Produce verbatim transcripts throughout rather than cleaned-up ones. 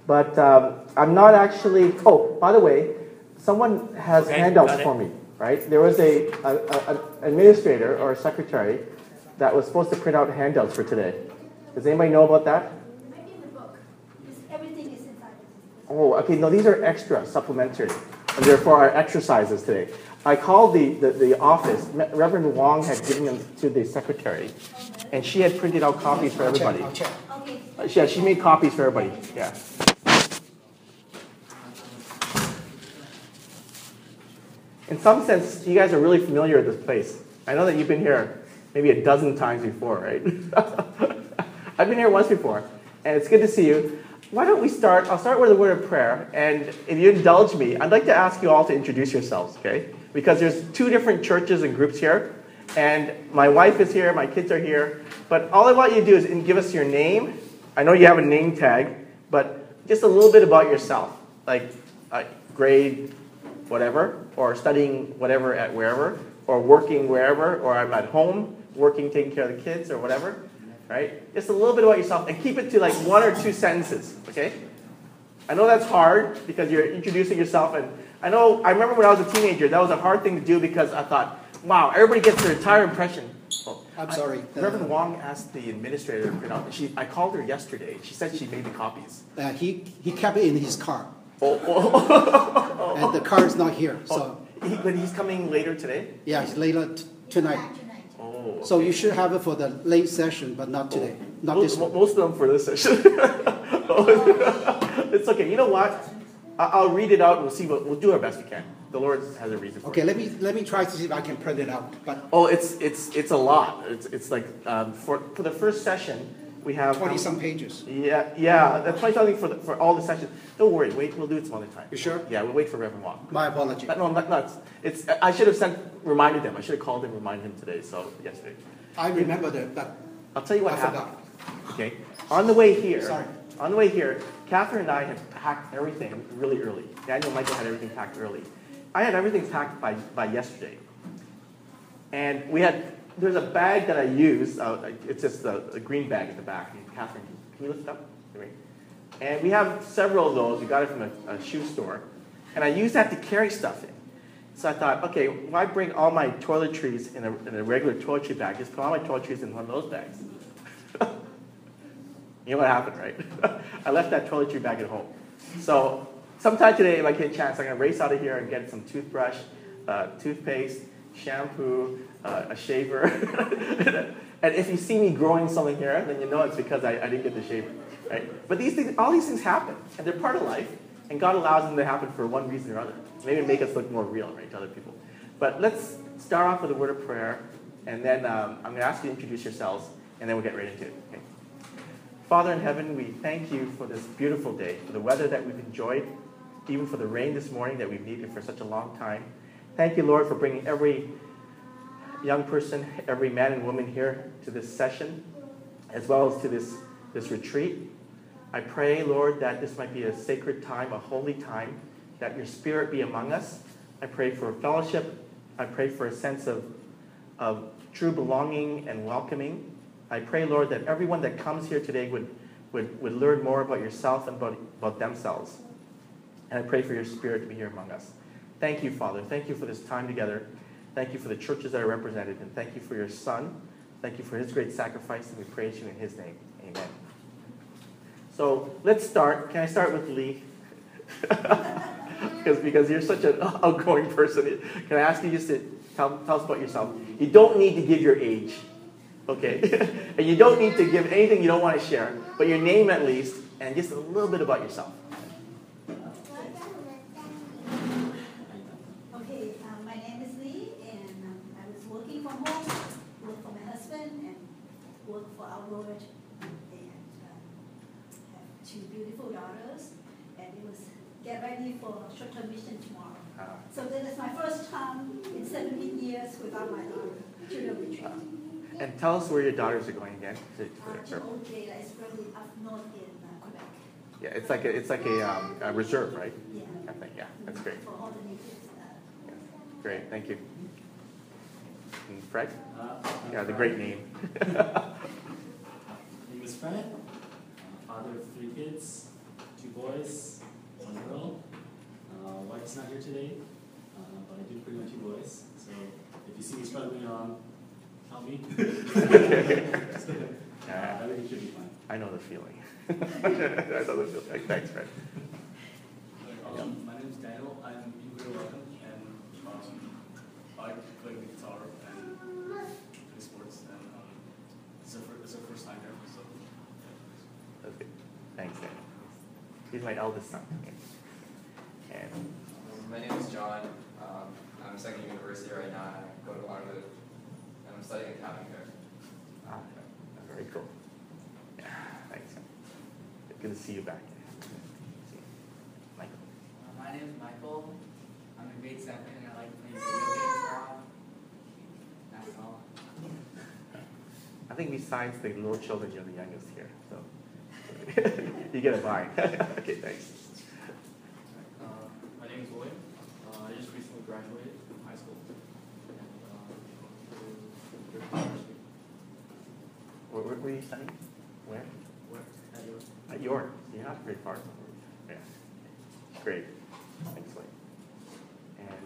But um, I'm not actually, oh, by the way, someone has Okay, handouts got it. for me, right? There was a, a, a, an administrator or a secretary that was supposed to print out handouts for today. Does anybody know about that? Maybe in the book. Because everything is inside the Oh, okay, no, these are extra, supplementary, and therefore our exercises today. I called the, the, the office. Reverend Wong had given them to the secretary, and she had printed out copies for everybody. I'll check. Okay. Uh, Yeah, she made copies for everybody, yeah. In some sense, you guys are really familiar with this place. I know that you've been here maybe a dozen times before, right? I've been here once before, and it's good to see you. Why don't we start? I'll start with a word of prayer, and if you indulge me, I'd like to ask you all to introduce yourselves, okay? Because there's two different churches and groups here, and my wife is here, my kids are here, but all I want you to do is give us your name. I know you have a name tag, but just a little bit about yourself, like uh, grade, whatever, or studying whatever at wherever, or working wherever, or I'm at home, working, taking care of the kids, or whatever, right? Just a little bit about yourself, and keep it to like one or two sentences, okay? I know that's hard, because you're introducing yourself, and I know, I remember when I was a teenager, that was a hard thing to do, because I thought, wow, everybody gets their entire impression. Well, I'm sorry. I, Reverend Wong asked the administrator to print out, she, I called her yesterday, she said she made the copies. Uh, he, he kept it in his car, Oh, oh, oh, and the car is not here. So, He, but he's coming later today? yeah, it's later t- tonight. Tonight. Oh. Okay. So you should have it for the late session, but not today. Not most, this one. most of them for this session. It's okay. You know what? I- I'll read it out and we'll see what we'll do our best we can. The Lord has a reason for Okay, it. let me let me try to see if I can print it out. But Oh, it's it's it's a lot. It's it's like um, for for the first session we have twenty some pages. Yeah, yeah. That's twenty something for the, for all the sessions. Don't worry. Wait, we'll do it some other time. You sure? Yeah, we'll wait for Reverend Wong. My apology. Uh, No, not, not it's. I should have sent reminded them. I should have called and reminded him today. So yesterday. I remember that, but I'll tell you what I happened. forgot. Okay. On the way here, Sorry. on the way here, Catherine and I had packed everything really early. Daniel and Michael had everything packed early. I had everything packed by, by yesterday. And we had, there's a bag that I use. Uh, it's just a, a green bag at the back. And Catherine, can you lift it up? And we have several of those. We got it from a, a shoe store. And I use that to carry stuff in. So I thought, okay, why bring all my toiletries in a, in a regular toiletry bag? Just put all my toiletries in one of those bags. You know what happened, right? I left that toiletry bag at home. So sometime today, if I get a chance, I'm going to race out of here and get some toothbrush, uh, toothpaste, shampoo, uh, a shaver. And if you see me growing something here, then you know it's because I, I didn't get the shaver, right? But these things, all these things happen, and they're part of life, and God allows them to happen for one reason or other. Maybe make us look more real, right, to other people. But let's start off with a word of prayer, and then um, I'm going to ask you to introduce yourselves, and then we'll get right into it. Okay? Father in heaven, we thank you for this beautiful day, for the weather that we've enjoyed, even for the rain this morning that we've needed for such a long time. Thank you, Lord, for bringing every young person, every man and woman here to this session, as well as to this, this retreat. I pray, Lord, that this might be a sacred time, a holy time, that your Spirit be among us. I pray for fellowship. I pray for a sense of, of true belonging and welcoming. I pray, Lord, that everyone that comes here today would, would, would learn more about yourself and about, about themselves. And I pray for your Spirit to be here among us. Thank you, Father. Thank you for this time together. Thank you for the churches that are represented. And thank you for your Son. Thank you for his great sacrifice. And we praise you in his name. Amen. So let's start. Can I start with Lee? because, because you're such an outgoing person. Can I ask you just to tell, tell us about yourself? You don't need to give your age. Okay? And you don't need to give anything you don't want to share, but your name at least, and just a little bit about yourself. Okay, um, my name is Lee, and um, I was working from home, worked for my husband, and worked for our Lord, and um, have two beautiful daughters, and it was get ready for short-term mission tomorrow. Uh, So this is my first time in seventeen years without my daughter, children retreat. and tell us where your daughters are going again. To, to Uh, their- Chipotle is really up north in uh, Quebec. yeah, it's like a, it's like a, um, a reserve, right? Yeah. I think, yeah, that's great. For all the natives. Uh, Yeah, great, thank you. And Fred? Uh, I'm Yeah, the Fred. great name. My name is Fred. I'm a father of three kids, two boys. boys, one girl. Uh, White's not here today, uh, but I do pretty much two boys. So if you see me struggling around, help me. uh, I think it should be fine. I know the feeling. I know the feeling. Thanks, Fred. Um, my name is Daniel. I'm very welcome, and um, I play the guitar and play sports, and um, it's a it's a first time here, so yeah. That's good. Thanks, Daniel. He's my eldest son. Okay. And My name is John. Um, I'm second year university right now. I go to Waterloo, and I'm studying accounting here. ah, very cool. Yeah, thanks. Good to see you back. Michael. Uh, my name is Michael. I'm in grade seven and I like playing video games a lot. That's all. I think besides the little children, you're the youngest here, so you get a vine. Okay, thanks. Uh, my name is William. Uh, I just recently graduated from high school. And, uh, Where, where were you studying? Where? what? At your At York. You're not very far. Yeah. Great. Excellent. And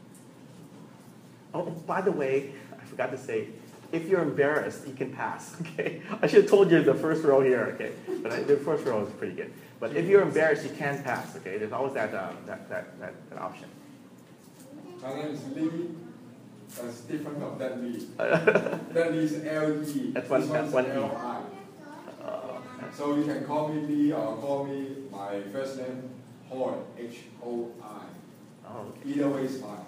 oh, by the way, I forgot to say, if you're embarrassed, you can pass. Okay. I should have told you the first row here. Okay. But I, the first row is pretty good. But if you're embarrassed, you can pass. Okay. There's always that uh, that, that that that option. My name is Lee. That's different from that Lee. That Lee is L E. That's one- This that's one's one E. L I. Uh, So you can call me Lee or call me my first name, Hoy, H O I. oh, okay. Either way is fine.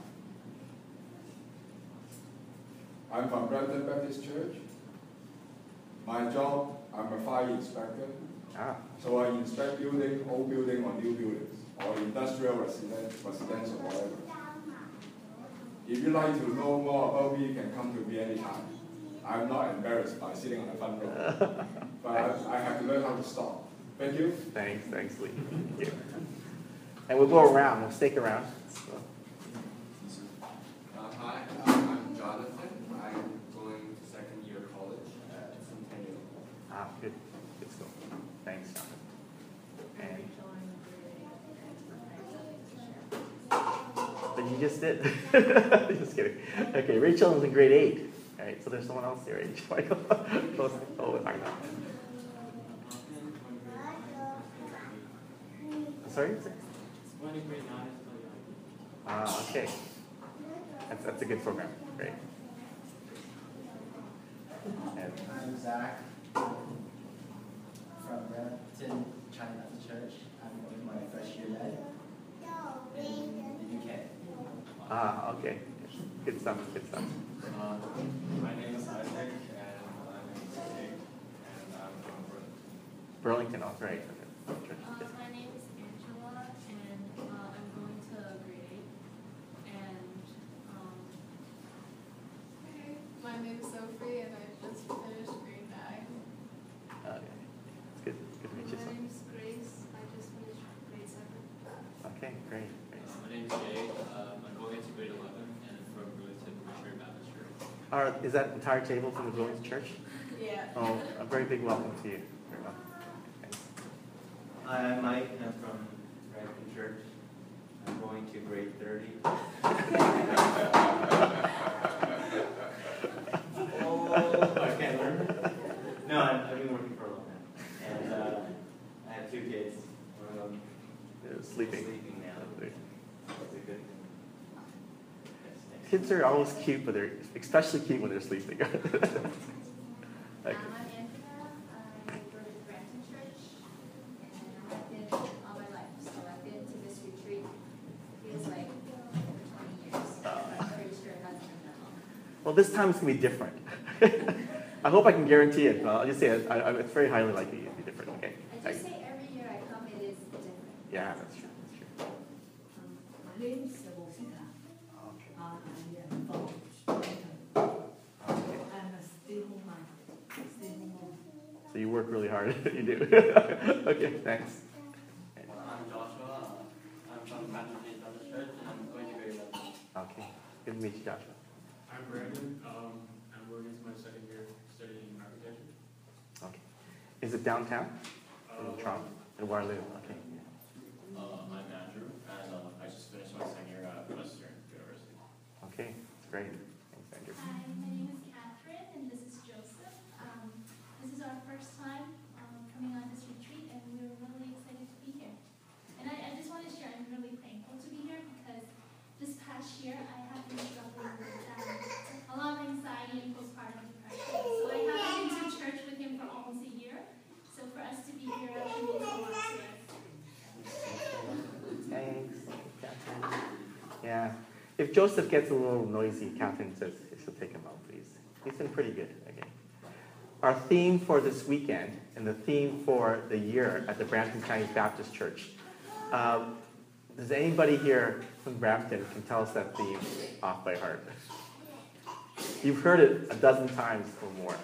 I'm from Brampton Baptist Church. My job, I'm a fire inspector. Ah, So I inspect building, old building or new buildings, or industrial, resident, residential, whatever. If you'd like to know more about me, you can come to me anytime. I'm not embarrassed by sitting on the front row, but I, I have to learn how to stop. Thank you. thanks, thanks, Lee. Thank you. And we'll go around. We'll stick around. So, Uh, hi, um, I'm Jonathan. I'm going to second year college at Centennial. ah, good. Good stuff. Thanks, Jonathan. And but you just did. Just kidding. Okay, Rachel is in grade eight. All right, so there's someone else there. Michael. Close. Oh, I know. Sorry? One in grade nine is really like Ah, okay. That's, that's a good program. Great. And, I'm Zach from Brampton China Baptist Church. I'm going my first year med in the U K. ah, okay. Good stuff. Good stuff. Uh, my name is Isaac, and I'm in grade eight, and I'm from Brooklyn. Burlington, oh, great. Okay. Uh, my name is Angela, and uh, I'm going to grade eight. And um, My name is Sophie, and I just finished grade nine. Okay. It's good. Good to meet you. My son. name is Grace. I just finished grade seven. Okay, great. great. Uh, my name is Jay. Um, I'm going into grade eleven, and from Burlington Missionary Baptist Church. Are, is that entire table from the Burlington Church? Yeah. Oh, a very big welcome to you. Very well. Thanks. Hi, I'm Mike. I'm from Brampton Church. I'm going to grade thirty. Oh, I can't learn. No, I've, I've been working for a long time. And uh, I have two kids. One of them They're is sleeping. sleeping now. That's a good thing. Yes, thanks. Kids are always cute, but they're especially cute when they're sleeping. um, Okay. I'm Angela. I go to Brampton Church, and I've been all my life. So I've been to this retreat. Feels like over twenty years. I'm pretty sure it hasn't been that long. Well, this time it's going to be different. I hope I can guarantee it, but I'll just say it, I, I, it's very highly likely to be different. Okay. I just say every year I come, it is different. Yeah, that's true. That's true. Um, my name is Rosita. Okay. Uh, I am from Brampton. Okay. I'm a stay home mom. Stay home mom. So you work really hard. You do. Okay. Thanks. I'm Joshua. I'm from Baptist Baptist Church, and I'm going to grade eleven. Okay. Good to meet you, Joshua. I'm Brandon. Um, I'm going into my second year studying architecture. Okay. Is it downtown? Uh, In Toronto? In Waterloo? Okay. Okay, that's great. Thanks, Andrew. Hi, my name is Catherine, and this is Joseph. Um, this is our first time um, coming on this retreat, and we're really excited to be here. And I, I just want to share, I'm really thankful to be here because this past year I have been struggling with um, a lot of anxiety and postpartum depression. So I haven't been to church with him for almost a year. So for us to be here actually means a lot to us. Thanks, Catherine. Yeah. If Joseph gets a little noisy, Catherine says she'll take him out, please. He's been pretty good. Okay. Our theme for this weekend and the theme for the year at the Brampton Chinese Baptist Church. Um, does anybody here from Brampton can tell us that theme off by heart? You've heard it a dozen times or more.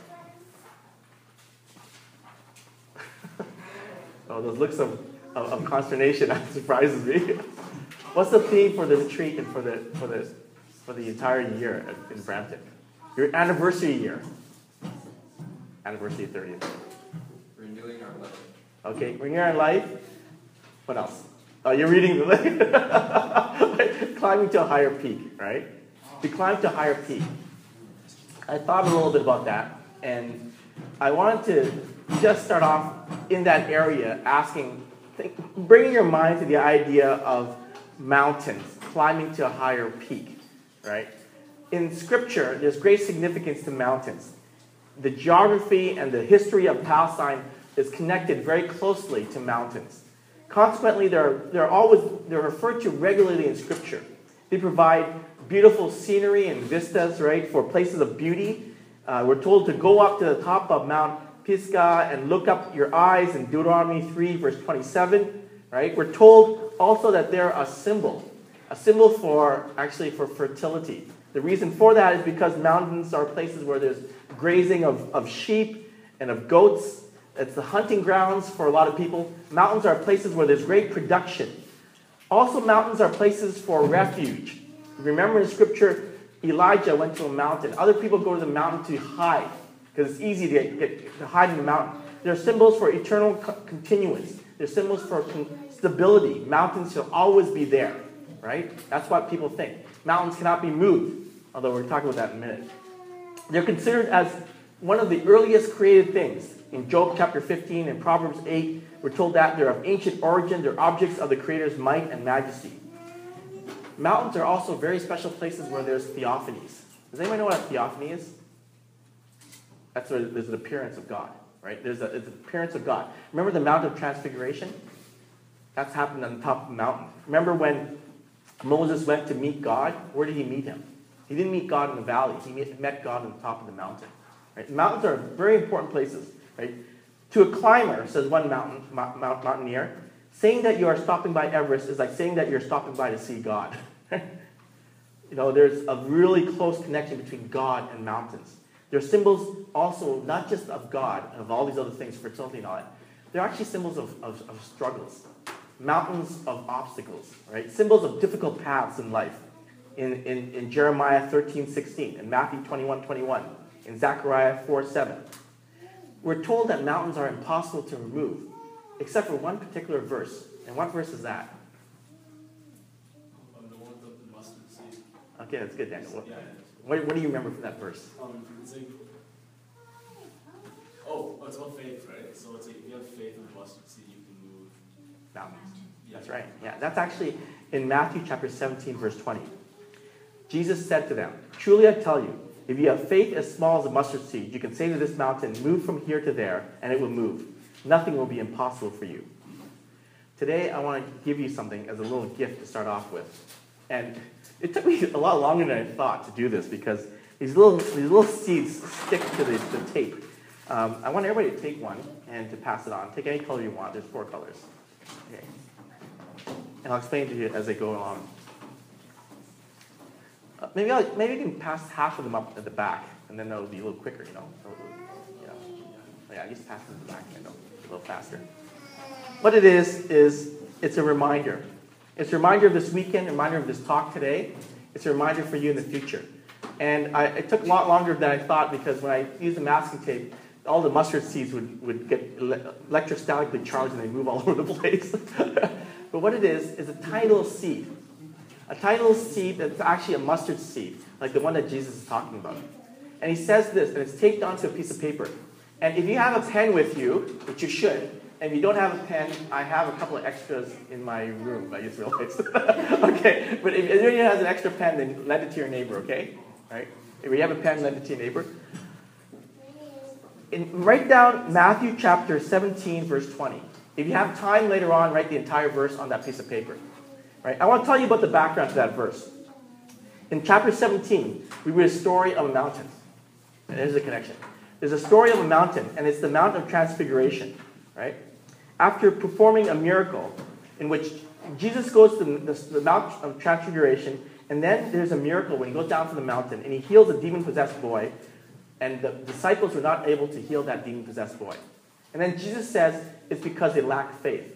Oh, those looks of, of, of consternation that surprises me. What's the theme for the retreat and for the for the for the entire year in Brampton? Your anniversary year. Anniversary thirtieth. Renewing our life. Okay, renewing our life. What else? Oh, you're reading the climbing to a higher peak, right? To climb to a higher peak. I thought a little bit about that, and I wanted to just start off in that area, asking, bringing your mind to the idea of mountains, climbing to a higher peak, right? In Scripture, there's great significance to mountains. The geography and the history of Palestine is connected very closely to mountains. Consequently, they're, they're always they're referred to regularly in Scripture. They provide beautiful scenery and vistas, right, for places of beauty. Uh, we're told to go up to the top of Mount Pisgah and look up your eyes in Deuteronomy three, verse twenty-seven, right? We're told also that they're a symbol, a symbol for, actually, for fertility. The reason for that is because mountains are places where there's grazing of, of sheep and of goats. It's the hunting grounds for a lot of people. Mountains are places where there's great production. Also, mountains are places for refuge. Remember in Scripture, Elijah went to a mountain. Other people go to the mountain to hide, because it's easy to, get, get, to hide in the mountain. They're symbols for eternal co- continuance. They're symbols for con- stability. Mountains shall always be there, right? That's what people think. Mountains cannot be moved, although we're talking about that in a minute. They're considered as one of the earliest created things. In Job chapter fifteen and Proverbs eight, we're told that they're of ancient origin. They're objects of the Creator's might and majesty. Mountains are also very special places where there's theophanies. Does anybody know what a theophany is? That's where there's an appearance of God, right? There's, a, there's an appearance of God. Remember the Mount of Transfiguration? That's happened on the top of the mountain. Remember when Moses went to meet God? Where did he meet him? He didn't meet God in the valley. He met God on the top of the mountain. Right? Mountains are very important places. Right? To a climber, says one mountain, mount, mountaineer, saying that you are stopping by Everest is like saying that you're stopping by to see God. You know, there's a really close connection between God and mountains. They're symbols also not just of God, of all these other things, fertility and all that. They're actually symbols of, of, of struggles, mountains of obstacles, right? Symbols of difficult paths in life. In, in, in Jeremiah thirteen sixteen, in Matthew twenty-one twenty-one, in Zechariah four seven. We're told that mountains are impossible to remove, except for one particular verse. And what verse is that? Um, the one with the mustard seed. Okay, that's good, Daniel. What, Yeah. what, what do you remember from that verse? Um, it's like, oh, oh, it's about faith, right? So it's like if you have faith in the mustard seed, you can move Mountains. Yeah. That's right. Yeah, that's actually in Matthew chapter seventeen, verse twenty. Jesus said to them, "Truly I tell you, if you have faith as small as a mustard seed, you can say to this mountain, 'Move from here to there,' and it will move. Nothing will be impossible for you." Today, I want to give you something as a little gift to start off with. And it took me a lot longer than I thought to do this because these little these little seeds stick to the, the tape. Um, I want everybody to take one and to pass it on. Take any color you want. There's four colors. Okay. And I'll explain to you as I go along. Uh, maybe I'll, maybe you can pass half of them up at the back, and then that'll be a little quicker, you know. Yeah, oh, yeah. Just pass them at the back, and it'll be a little faster. What it is is it's a reminder. It's a reminder of this weekend, a reminder of this talk today. It's a reminder for you in the future. And I, it took a lot longer than I thought because when I used the masking tape, all the mustard seeds would, would get ele- electrostatically charged and they move all over the place. But what it is, is a tiny little seed. a tiny little seed that's actually a mustard seed, like the one that Jesus is talking about. And he says this, and it's taped onto a piece of paper. And if you have a pen with you, which you should, and if you don't have a pen, I have a couple of extras in my room, I just realized. Okay, but if anyone has an extra pen, then lend it to your neighbor, okay? Right? If you have a pen, lend it to your neighbor. In, write down Matthew chapter seventeen, verse twenty. If you have time later on, write the entire verse on that piece of paper. Right? I want to tell you about the background to that verse. In chapter seventeen, we read a story of a mountain. And there's a connection. There's a story of a mountain, and it's the Mount of Transfiguration. Right? After performing a miracle in which Jesus goes to the, the, the Mount of Transfiguration, and then there's a miracle when he goes down from the mountain, and he heals a demon-possessed boy, and the disciples were not able to heal that demon-possessed boy. And then Jesus says it's because they lack faith.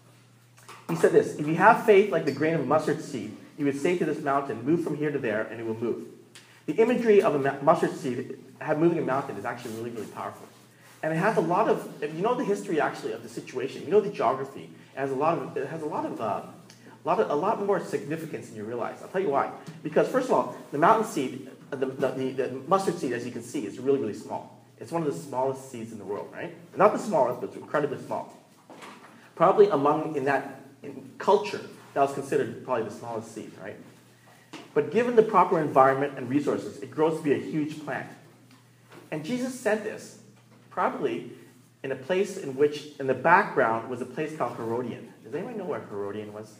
He said this, if you have faith like the grain of mustard seed, you would say to this mountain, move from here to there, and it will move. The imagery of a mustard seed moving a mountain is actually really, really powerful. And it has a lot of, you know the history actually of the situation, you know the geography, it has a lot of, it has a lot of, uh, a lot of, a lot more significance than you realize. I'll tell you why. Because first of all, the mountain seed, the, the, the, the mustard seed, as you can see, is really, really small. It's one of the smallest seeds in the world, right? Not the smallest, but it's incredibly small. Probably among, in that in culture, that was considered probably the smallest seed, right? But given the proper environment and resources, it grows to be a huge plant. And Jesus said this, probably in a place in which, in the background, was a place called Herodian. Does anyone know where Herodian was?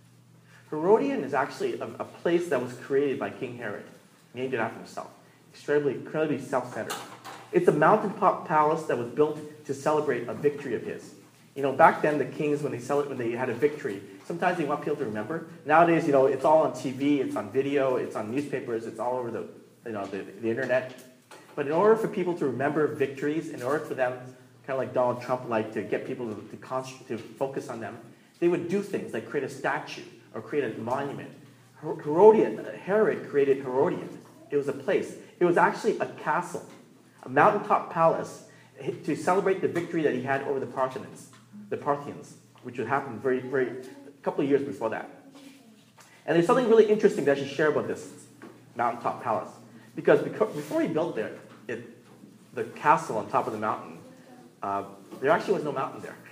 Herodian is actually a, a place that was created by King Herod. He named it after himself. Extremely, incredibly self-centered. It's a mountaintop palace that was built to celebrate a victory of his. You know, back then the kings, when they cel- when they had a victory, sometimes they want people to remember. Nowadays, you know, it's all on T V, it's on video, it's on newspapers, it's all over the, you know, the, the internet. But in order for people to remember victories, in order for them, kind of like Donald Trump, like to get people to, to, const- to focus on them, they would do things like create a statue or create a monument. Her- Herodian, Herod created Herodian. It was a place. It was actually a castle, a mountaintop palace to celebrate the victory that he had over the Parthians, the Parthians, which would happen very, very, a couple of years before that. And there's something really interesting that I should share about this mountaintop palace. Because before he built there, it, the castle on top of the mountain, uh, there actually was no mountain there.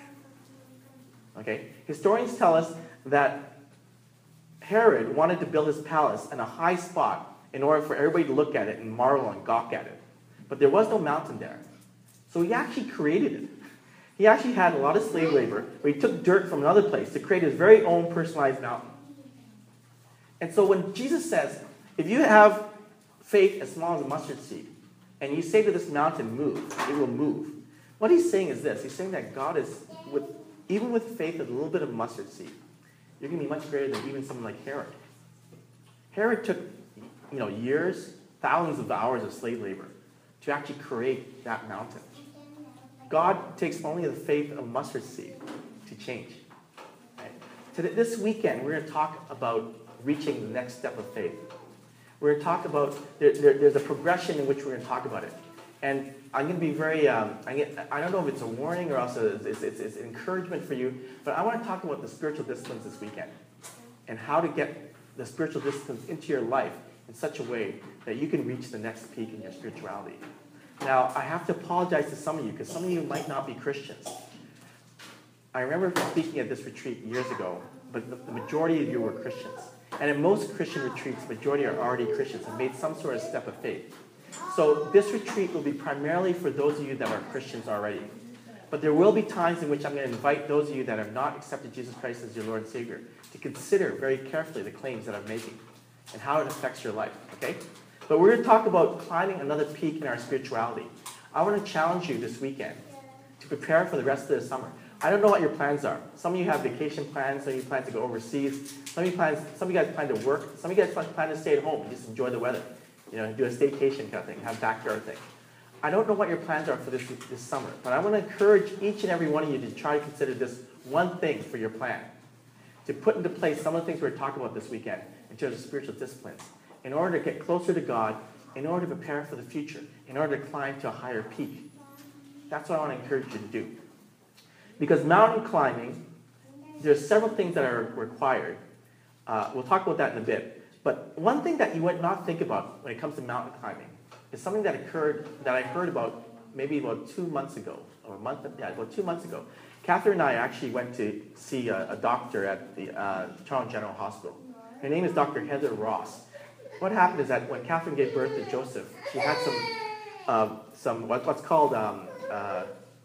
Okay? Historians tell us that Herod wanted to build his palace in a high spot in order for everybody to look at it and marvel and gawk at it. But there was no mountain there. So he actually created it. He actually had a lot of slave labor, where he took dirt from another place to create his very own personalized mountain. And so when Jesus says, if you have faith as small as a mustard seed, and you say to this mountain, move, it will move. What he's saying is this. He's saying that God is, with, even with faith of a little bit of mustard seed, you're going to be much greater than even someone like Herod. Herod took, you know, years, thousands of hours of slave labor to actually create that mountain. God takes only the faith of mustard seed to change. Right? Today, this weekend, we're going to talk about reaching the next step of faith. We're going to talk about, there, there, there's a progression in which we're going to talk about it. And I'm going to be very, um, I, get, I don't know if it's a warning or else it's, it's, it's, it's encouragement for you, but I want to talk about the spiritual disciplines this weekend and how to get the spiritual disciplines into your life in such a way that you can reach the next peak in your spirituality. Now, I have to apologize to some of you because some of you might not be Christians. I remember speaking at this retreat years ago, but the, the majority of you were Christians. And in most Christian retreats, the majority are already Christians and made some sort of step of faith. So this retreat will be primarily for those of you that are Christians already. But there will be times in which I'm going to invite those of you that have not accepted Jesus Christ as your Lord and Savior to consider very carefully the claims that I'm making and how it affects your life, okay? But we're going to talk about climbing another peak in our spirituality. I want to challenge you this weekend to prepare for the rest of the summer. I don't know what your plans are. Some of you have vacation plans. Some of you plan to go overseas. Some of you plans. Some of you guys plan to work. Some of you guys plan to stay at home and just enjoy the weather. You know, do a staycation kind of thing, have a backyard thing. I don't know what your plans are for this this summer, but I want to encourage each and every one of you to try to consider this one thing for your plan, to put into place some of the things we're talking about this weekend in terms of spiritual disciplines, in order to get closer to God, in order to prepare for the future, in order to climb to a higher peak. That's what I want to encourage you to do. Because mountain climbing, there's several things that are required Uh, we'll talk about that in a bit. But one thing that you would not think about when it comes to mountain climbing is something that occurred, that I heard about maybe about two months ago, or a month, yeah, about two months ago. Catherine and I actually went to see a, a doctor at the uh, Toronto General Hospital. Her name is Doctor Heather Ross. What happened is that when Catherine gave birth to Joseph, she had some, uh, some what, what's called, um, uh,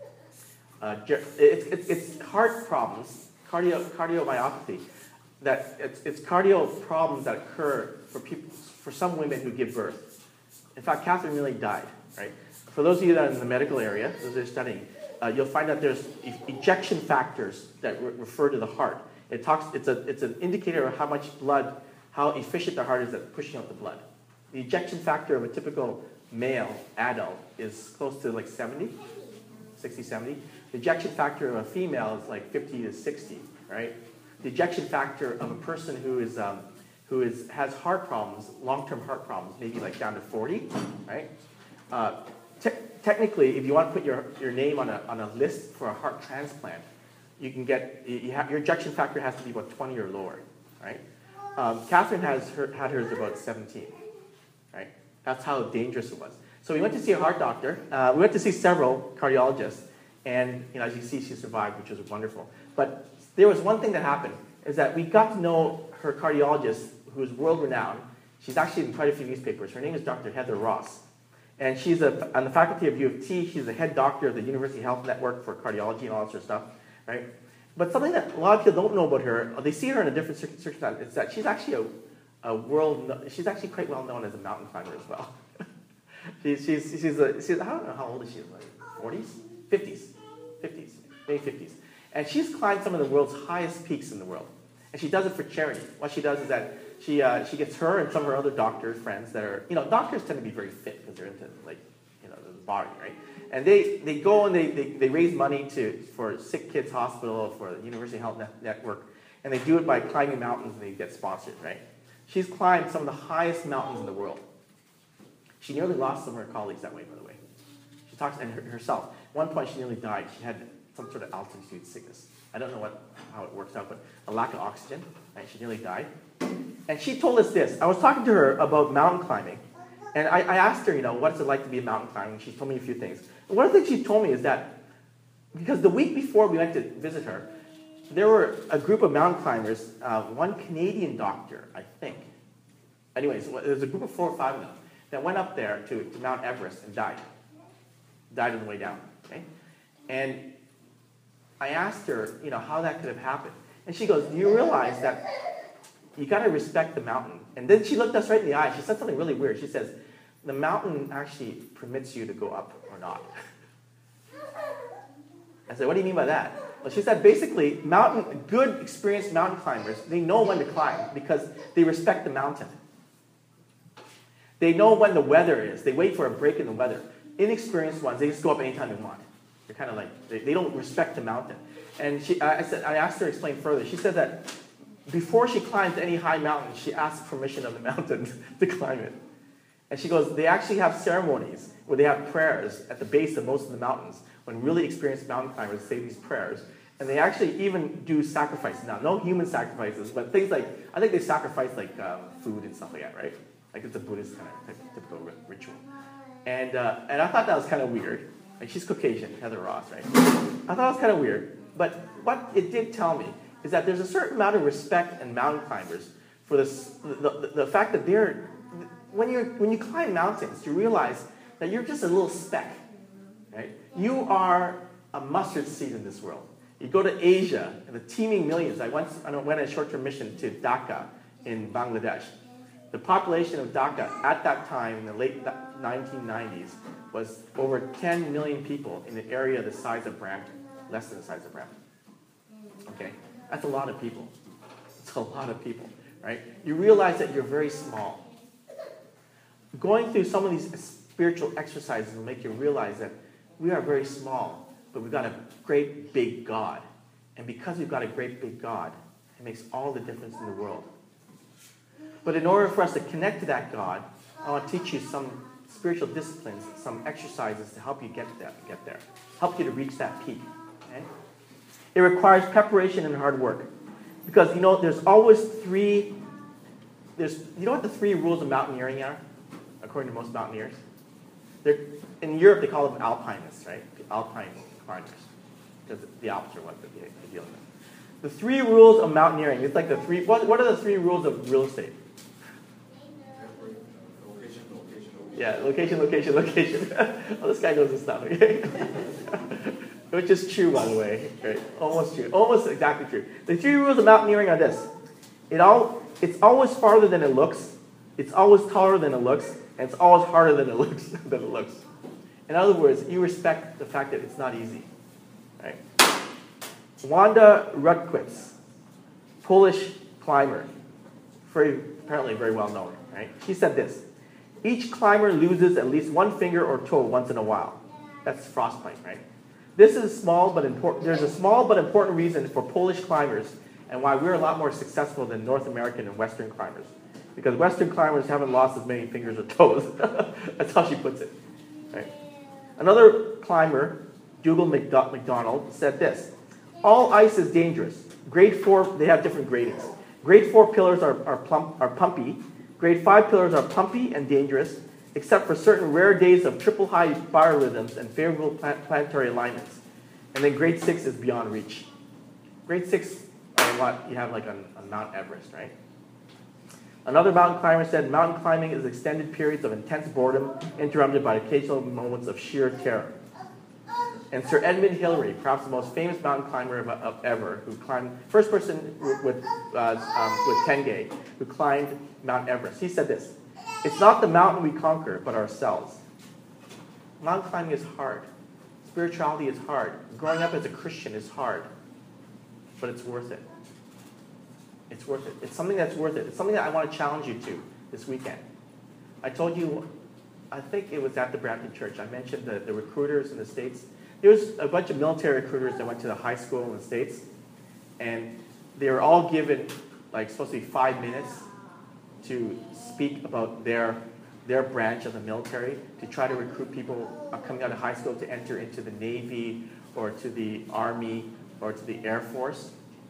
uh, it's, it's, it's heart problems, cardio, cardiomyopathy. That it's, it's cardio problems that occur for people, for some women who give birth. In fact, Catherine nearly died, right? For those of you that are in the medical area, those that are studying, uh, you'll find that there's e- ejection factors that re- refer to the heart. It talks, it's, a, it's an indicator of how much blood, how efficient the heart is at pushing out the blood. The ejection factor of a typical male adult is close to like seventy, sixty, seventy. The ejection factor of a female is like fifty to sixty, right? The ejection factor of a person who is um, who is has heart problems, long-term heart problems, maybe like down to forty, right? Uh, te- technically, if you want to put your, your name on a on a list for a heart transplant, you can get you have your ejection factor has to be about twenty or lower, right? Um, Catherine has her, had hers about seventeen, right? That's how dangerous it was. So we went to see a heart doctor. Uh, we went to see several cardiologists, and you know, as you see, she survived, which was wonderful. But there was one thing that happened, is that we got to know her cardiologist, who's world-renowned. She's actually in quite a few newspapers. Her name is Doctor Heather Ross. And she's a, on the faculty of U of T. She's the head doctor of the University Health Network for cardiology and all that sort of stuff, right? But something that a lot of people don't know about her, they see her in a different circumstance, is that she's actually a, a world, she's actually quite well known as a mountain climber as well. she's, she's, she's, a, she's, I don't know how old is she, like forties? fifties, fifties, maybe fifties. And she's climbed some of the world's highest peaks in the world. And she does it for charity. What she does is that she uh, she gets her and some of her other doctor friends that are, you know, doctors tend to be very fit because they're into, like, you know, the body, right? And they, they go and they, they, they raise money to for Sick Kids Hospital, for the University Health Net- Network, and they do it by climbing mountains and they get sponsored, right? She's climbed some of the highest mountains in the world. She nearly lost some of her colleagues that way, by the way. She talks, and her, herself. At one point she nearly died. She had some sort of altitude sickness. I don't know what how it works out, but a lack of oxygen, right? She nearly died. And she told us this. I was talking to her about mountain climbing, and I, I asked her, you know, what's it like to be a mountain climber? And she told me a few things. And one of the things she told me is that, because the week before we went to visit her, there were a group of mountain climbers, uh, one Canadian doctor, I think. Anyways, there was a group of four or five of them that went up there to, to Mount Everest and died. Died on the way down, okay? And I asked her, you know, how that could have happened. And she goes, do you realize that you got to respect the mountain? And then she looked us right in the eye. She said something really weird. She says, the mountain actually permits you to go up or not. I said, what do you mean by that? Well, she said, basically, mountain, good, experienced mountain climbers, they know when to climb because they respect the mountain. They know when the weather is. They wait for a break in the weather. Inexperienced ones, they just go up anytime they want. They're kind of like, they, they don't respect the mountain. And she, I, I said, I asked her to explain further. She said that before she climbs any high mountain, she asks permission of the mountain to climb it. And she goes, they actually have ceremonies where they have prayers at the base of most of the mountains when really experienced mountain climbers say these prayers. And they actually even do sacrifices. Now, no human sacrifices, but things like, I think they sacrifice like um, food and stuff like that, right? Like it's a Buddhist kind of typ- typical ri- ritual. And uh, and I thought that was kind of weird. Like she's Caucasian, Heather Ross, right? I thought it was kind of weird. But what it did tell me is that there's a certain amount of respect in mountain climbers for this, the, the, the fact that they're, when you when you climb mountains, you realize that you're just a little speck, right? You are a mustard seed in this world. You go to Asia, and the teeming millions. I once I went on a short-term mission to Dhaka in Bangladesh. The population of Dhaka at that time, in the late nineteen nineties, was over ten million people in an area the size of Brampton, less than the size of Brampton. Okay? That's a lot of people. It's a lot of people, right? You realize that you're very small. Going through some of these spiritual exercises will make you realize that we are very small, but we've got a great big God. And because we've got a great big God, it makes all the difference in the world. But in order for us to connect to that God, I want to teach you some spiritual disciplines, some exercises to help you get there, get there, help you to reach that peak. Okay? It requires preparation and hard work. Because, you know, there's always three, there's, you know what the three rules of mountaineering are, according to most mountaineers? They're, in Europe, they call them alpinists, right? Alpine climbers. Because the Alps are what they're dealing with. The three rules of mountaineering, it's like the three, what, what are the three rules of real estate? Location, location, location. Yeah, location, location, location. Oh, this guy knows his stuff, okay? Which is true, by the way. Right? Almost true. Almost exactly true. The three rules of mountaineering are this. It all, it's always farther than it looks. It's always taller than it looks. And it's always harder than it looks. than it looks. In other words, you respect the fact that it's not easy. Right? Wanda Rutkwitz, Polish climber, very, apparently very well known. Right? She said this. Each climber loses at least one finger or toe once in a while. That's frostbite, right? This is small but important. There's a small but important reason for Polish climbers and why we're a lot more successful than North American and Western climbers. Because Western climbers haven't lost as many fingers or toes. That's how she puts it. Right? Another climber, Dougal McDonald, said this. All ice is dangerous. Grade four, they have different gradings. Grade four pillars are, are, plump, are pumpy. Grade five pillars are pumpy and dangerous, except for certain rare days of triple high biorhythms and favorable plant planetary alignments. And then grade six is beyond reach. Grade six are what you have like on, on Mount Everest, right? Another mountain climber said, mountain climbing is extended periods of intense boredom interrupted by occasional moments of sheer terror. And Sir Edmund Hillary, perhaps the most famous mountain climber of, of ever, who climbed, first person with, uh, um, with Tengay, who climbed Mount Everest, he said this, it's not the mountain we conquer, but ourselves. Mountain climbing is hard. Spirituality is hard. Growing up as a Christian is hard. But it's worth it. It's worth it. It's something that's worth it. It's something that I want to challenge you to this weekend. I told you, I think it was at the Brampton Church, I mentioned the, the recruiters in the States. There was a bunch of military recruiters that went to the high school in the States, and they were all given, like, supposed to be five minutes to speak about their, their branch of the military, to try to recruit people coming out of high school to enter into the Navy or to the Army or to the Air Force,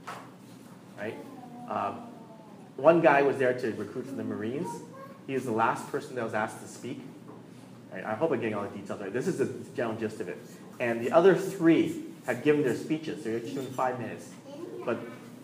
right? Um, one guy was there to recruit for the Marines. He was the last person that was asked to speak. Right? I hope I'm getting all the details right. This is the general gist of it. And the other three had given their speeches. They were each given five minutes. But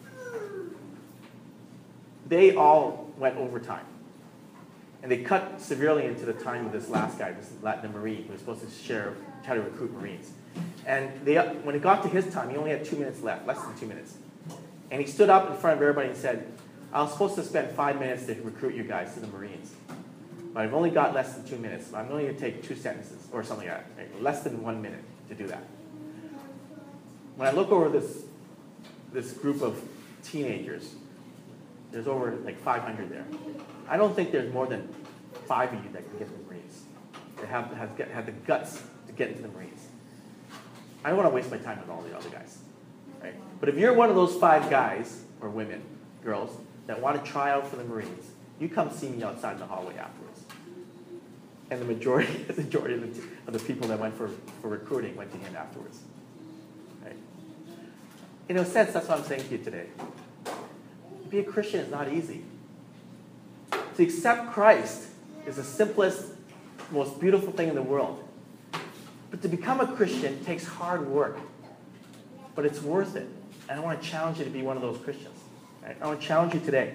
they all went overtime. And they cut severely into the time of this last guy, this Latin Marine, who was supposed to share, try to recruit Marines. And they, when it got to his time, he only had two minutes left, less than two minutes. And he stood up in front of everybody and said, I was supposed to spend five minutes to recruit you guys to the Marines. But I've only got less than two minutes. I'm only going to take two sentences or something like that. Right? Less than one minute to do that. When I look over this, this group of teenagers, there's over like five hundred there. I don't think there's more than five of you that can get to the Marines. That have, have, get, have the guts to get into the Marines. I don't want to waste my time with all the other guys. Right? But if you're one of those five guys, or women, girls, that want to try out for the Marines, you come see me outside in the hallway afterwards. And the majority, the majority of the, of the people that went for, for recruiting went to him afterwards. Right? In a sense, that's what I'm saying to you today. To be a Christian is not easy. To accept Christ is the simplest, most beautiful thing in the world. But to become a Christian takes hard work. But it's worth it. And I want to challenge you to be one of those Christians. Right? I want to challenge you today.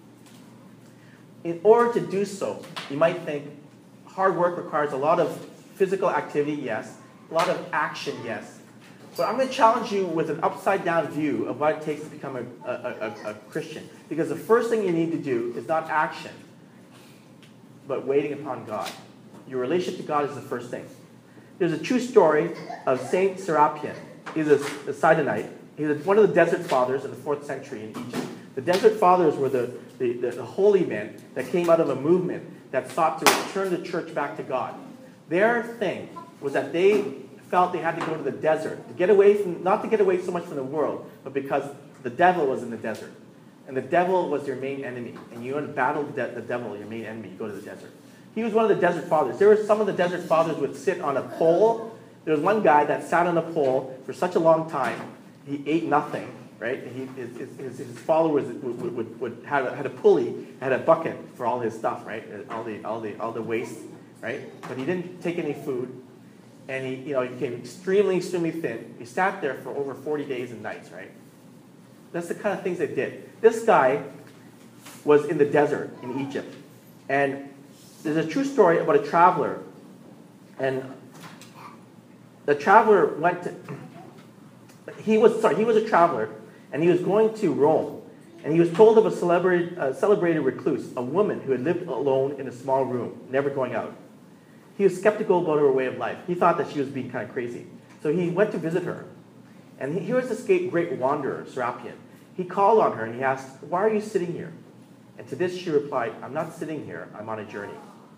In order to do so, you might think hard work requires a lot of physical activity, yes. A lot of action, yes. But I'm going to challenge you with an upside-down view of what it takes to become a, a, a, a Christian. Because the first thing you need to do is not action, but waiting upon God. Your relationship to God is the first thing. There's a true story of Saint Serapion. He's a, a Sidonite. He's a, one of the desert fathers in the fourth century in Egypt. The desert fathers were the, the, the, the holy men that came out of a movement that sought to return the church back to God. Their thing was that they felt they had to go to the desert to get away from, not to get away so much from the world, but because the devil was in the desert. And the devil was your main enemy. And you want to battle the, the devil, your main enemy, you go to the desert. He was one of the desert fathers. There were some of the desert fathers would sit on a pole. There was one guy that sat on a pole for such a long time, he ate nothing, right? right? He, his, his, his followers would, would, would, would had, a, had a pulley, had a bucket for all his stuff, right? All the, all the, all the waste, right? But he didn't take any food, and he, you know, he became extremely, extremely thin. He sat there for over forty days and nights, right? That's the kind of things they did. This guy was in the desert in Egypt, and there's a true story about a traveler, and the traveler went to, he was, sorry, he was a traveler, and he was going to Rome, and he was told of a celebrated, uh, celebrated recluse, a woman who had lived alone in a small room, never going out. He was skeptical about her way of life. He thought that she was being kind of crazy. So he went to visit her. And he, here was this great wanderer, Serapion. He called on her and he asked, "Why are you sitting here?" And to this she replied, "I'm not sitting here, I'm on a journey."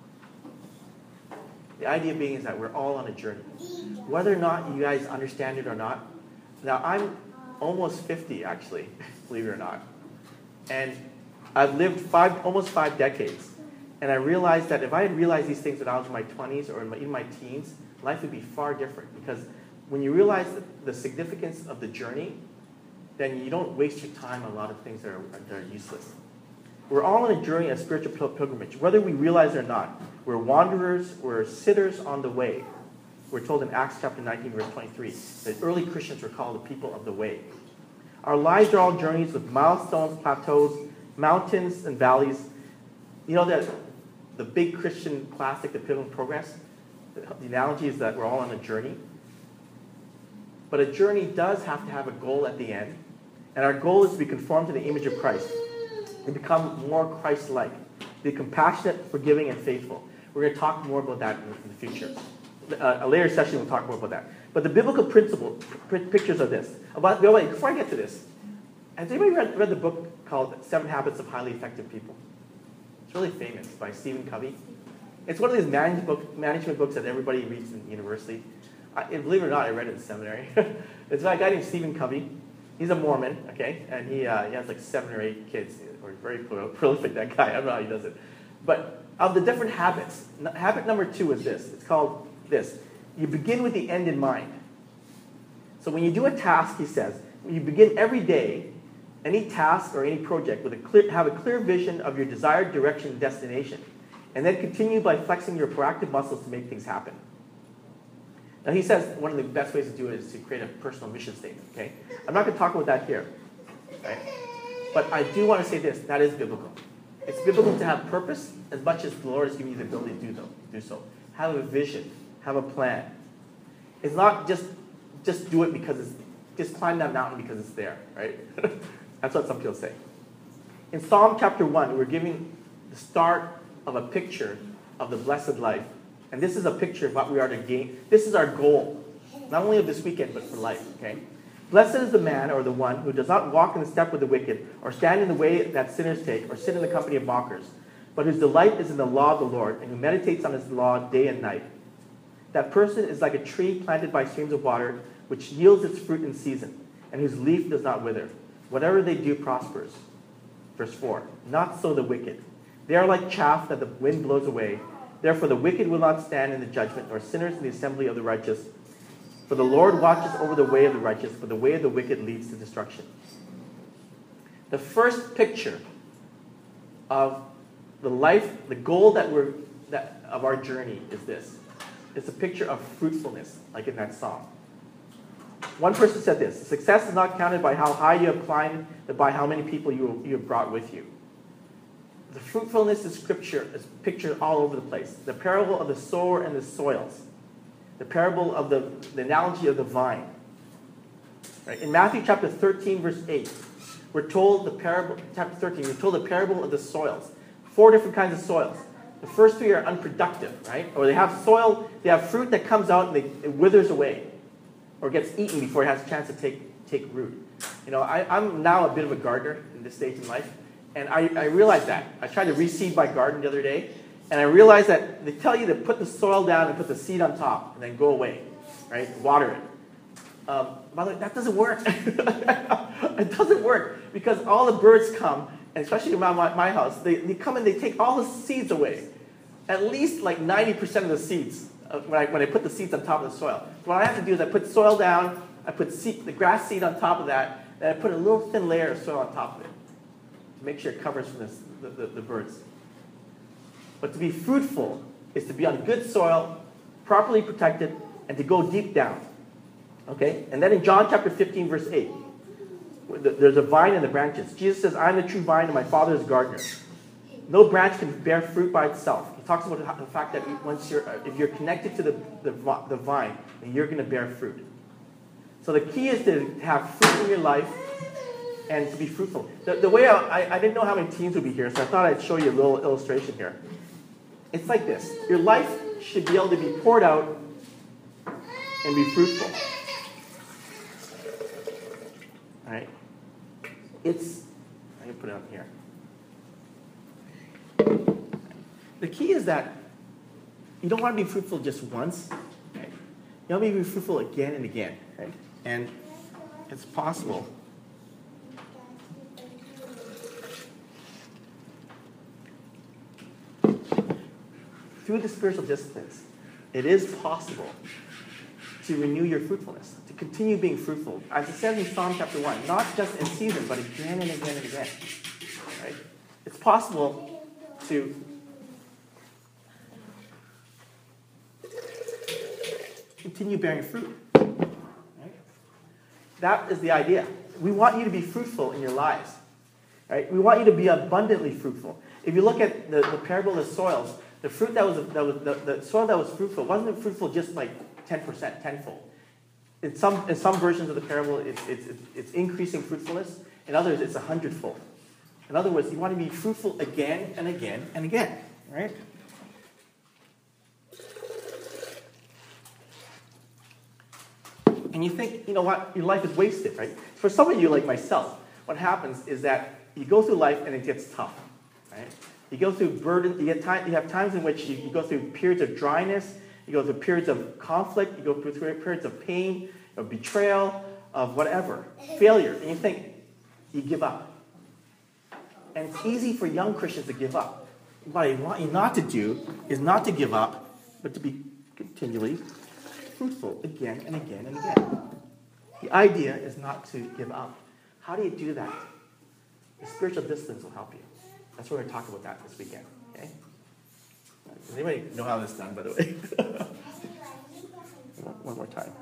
The idea being is that we're all on a journey. Whether or not you guys understand it or not. Now, I'm almost fifty, actually, believe it or not. And I've lived five, almost five decades. And I realized that if I had realized these things when I was in my twenties or in my, in my teens, life would be far different. Because when you realize the, the significance of the journey, then you don't waste your time on a lot of things that are, that are useless. We're all on a journey, a spiritual pil- pilgrimage, whether we realize it or not. We're wanderers, we're sitters on the way. We're told in Acts chapter nineteen, verse twenty-three, that early Christians were called the people of the way. Our lives are all journeys with milestones, plateaus, mountains, and valleys. You know that the big Christian classic, The Pilgrim's Progress, the analogy is that we're all on a journey. But a journey does have to have a goal at the end. And our goal is to be conformed to the image of Christ and become more Christ-like, be compassionate, forgiving, and faithful. We're going to talk more about that in the future. Uh, a later session, we'll talk more about that. But the biblical principle, p- pictures of this. About, wait, before I get to this, has anybody read, read the book called Seven Habits of Highly Effective People? It's really famous, by Stephen Covey. It's one of these manage book, management books that everybody reads in university. I, and believe it or not, I read it in seminary. It's by a guy named Stephen Covey. He's a Mormon, okay? And he, uh, he has like seven or eight kids. Or very prolific, that guy. I don't know how he does it. But of the different habits, habit number two is this. It's called this. You begin with the end in mind. So when you do a task, he says, you begin every day, any task or any project, with a clear, have a clear vision of your desired direction and destination. And then continue by flexing your proactive muscles to make things happen. Now he says one of the best ways to do it is to create a personal mission statement. Okay? I'm not going to talk about that here. Right? But I do want to say this, that is biblical. It's biblical to have purpose as much as the Lord has given you the ability to do, though, do so. Have a vision. Have a plan. It's not just, just do it because it's, just climb that mountain because it's there, right? That's what some people say. In Psalm chapter one, we're giving the start of a picture of the blessed life. And this is a picture of what we are to gain. This is our goal, not only of this weekend, but for life, okay? Blessed is the man or the one who does not walk in the step with the wicked, or stand in the way that sinners take, or sit in the company of mockers, but whose delight is in the law of the Lord, and who meditates on his law day and night. That person is like a tree planted by streams of water, which yields its fruit in season, and whose leaf does not wither. Whatever they do prospers. Verse four, not so the wicked. They are like chaff that the wind blows away. Therefore the wicked will not stand in the judgment, nor sinners in the assembly of the righteous. For the Lord watches over the way of the righteous, but the way of the wicked leads to destruction. The first picture of the life, the goal that we're that of our journey is this. It's a picture of fruitfulness, like in that song. One person said this: success is not counted by how high you have climbed, but by how many people you, you have brought with you. The fruitfulness of Scripture is pictured all over the place. The parable of the sower and the soils. The parable of the, the analogy of the vine. Right? In Matthew chapter thirteen, verse eight, we're told the parable, chapter thirteen, we're told the parable of the soils. Four different kinds of soils. The first three are unproductive, right? Or they have soil, they have fruit that comes out and they, it withers away. Or gets eaten before it has a chance to take, take root. You know, I, I'm now a bit of a gardener in this stage in life. And I, I realized that. I tried to reseed my garden the other day. And I realized that they tell you to put the soil down and put the seed on top and then go away, right? Water it. Um, by the way, that doesn't work. It doesn't work because all the birds come, and especially around my, my house, they, they come and they take all the seeds away. At least like ninety percent of the seeds uh, when, I, when I put the seeds on top of the soil. So what I have to do is I put soil down, I put seed, the grass seed on top of that, Then I put a little thin layer of soil on top of it to make sure it covers from this, the, the, the birds. But to be fruitful is to be on good soil, properly protected, and to go deep down. Okay? And then in John chapter fifteen, verse eight, there's a vine and the branches. Jesus says, I am the true vine and my Father is gardener. No branch can bear fruit by itself. He talks about the fact that once you're, if you're connected to the, the, the vine, then you're going to bear fruit. So the key is to have fruit in your life and to be fruitful. The, the way I, I, I didn't know how many teens would be here, so I thought I'd show you a little illustration here. It's like this. Your life should be able to be poured out and be fruitful. All right? It's, I can put it up here. The key is that you don't want to be fruitful just once. Right? You want to be fruitful again and again. Right? And it's possible. Through the spiritual disciplines, it is possible to renew your fruitfulness, to continue being fruitful. As it says in Psalm chapter one, not just in season, but again and again and again. Right? It's possible to continue bearing fruit. Right? That is the idea. We want you to be fruitful in your lives. Right? We want you to be abundantly fruitful. If you look at the, the parable of the soils, the fruit that was, that was the, the soil that was fruitful wasn't fruitful just like ten percent, tenfold. In some, in some versions of the parable, it's, it's, it's increasing fruitfulness. In others, it's a hundredfold. In other words, you want to be fruitful again and again and again. Right? And you think, you know what, your life is wasted, right? For some of you, like myself, what happens is that you go through life and it gets tough, right? You go through burden, you, get time, you have times in which you, you go through periods of dryness, you go through periods of conflict, you go through periods of pain, of betrayal, of whatever, failure, and you think, you give up. And it's easy for young Christians to give up. What I want you not to do is not to give up, but to be continually fruitful again and again and again. The idea is not to give up. How do you do that? The spiritual disciplines will help you. That's what we're going to talk about that this weekend. Okay? Does anybody know how this is done, by the way? one, one more time.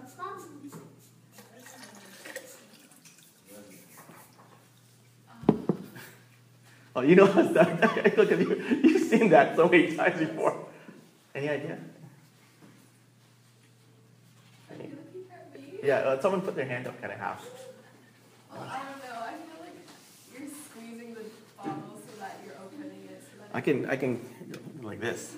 Oh, you know how it's done? Look at you. You've seen that so many times before. Any idea? Any? Yeah, uh, someone put their hand up kind of half. Oh, I don't know. I feel like you're squeezing the bottle so that you're opening it. So that I can, I can, like this.